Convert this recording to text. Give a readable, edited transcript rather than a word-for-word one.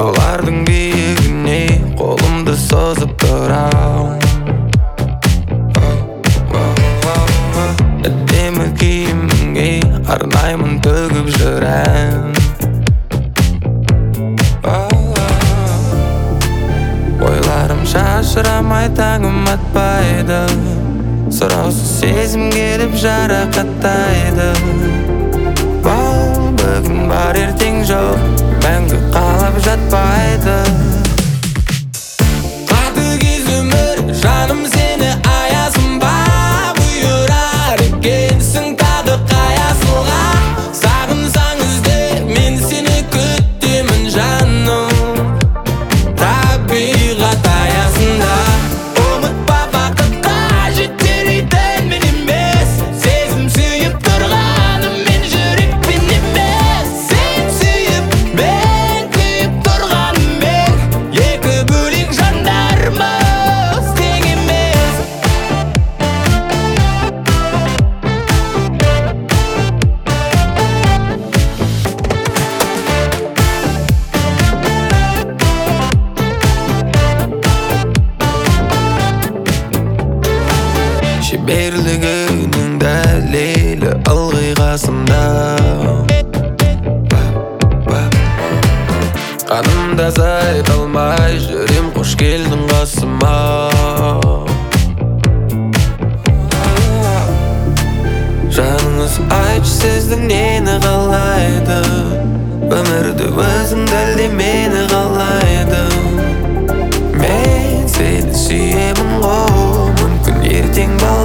таулардың биігіне қолымды созып тұрам. Әдемі киіміңе арнаймын төгіп жүр ән. Ойларым шашырамай таңым атпайды, сұраусыз сезім келіп жарақаттайды. Бүгін бар ертең жоқ, мәңгі қалап жатпайды. Қатыгез өмір, жаным сені аясын ба, бұйырар екенсің тағы қаясылға. Сағынсаң ізде, мен сені күтемін жаным, табиғат аясында. Ұмытпа бақытқа жетер едің мен емес, сезім сүйіп тұрғаным мен жүрекпен емес. Сен сүйіп, мен күйіп тұрғанмен, екі бөлек жандармыз тең емес. Шеберлігінің дәлелі ылғи қасымда. Қанымда сайта алмай жүрем, қош келдің қасыма. Жаныңыз айтшы сіздің нені қалайды, өмірді өзің әлде мені қалайды. Мен сені сүйемін ғой, мүмкін ертең бала